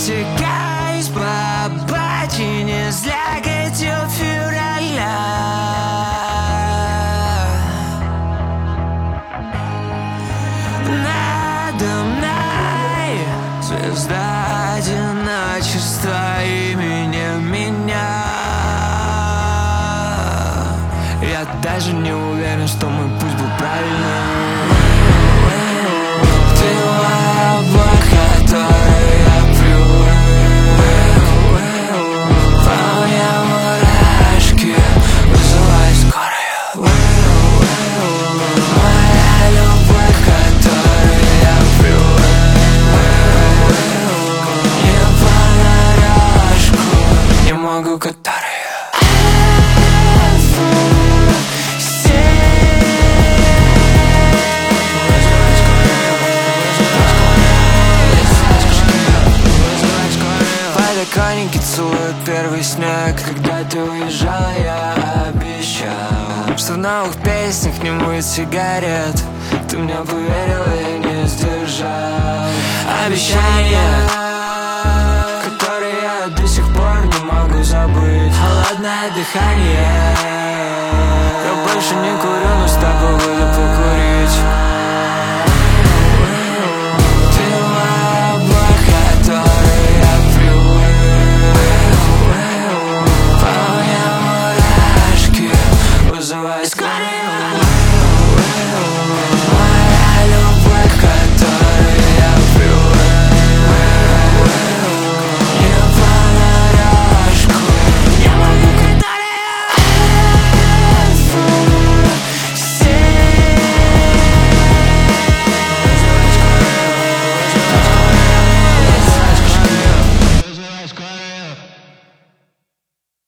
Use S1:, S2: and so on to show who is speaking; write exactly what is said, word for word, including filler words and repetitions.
S1: растекаюсь по обочине слякотью февраля. Надо мной звезда одиночества именем меня. Я даже не уверен, что мой путь был правильным. Ты облак, который я привык. По мне мурашки вызывай скорую. Моя любовь, к которой я привык. Не понарошку, не могу, которую. Подоконники целуют первый снег. Когда ты уезжала, я обещал, что в новых песнях не будет сигарет. Ты мне поверила, я не сдержал обещания, которые я до сих пор не могу забыть. Холодное дыхание, я больше не курю.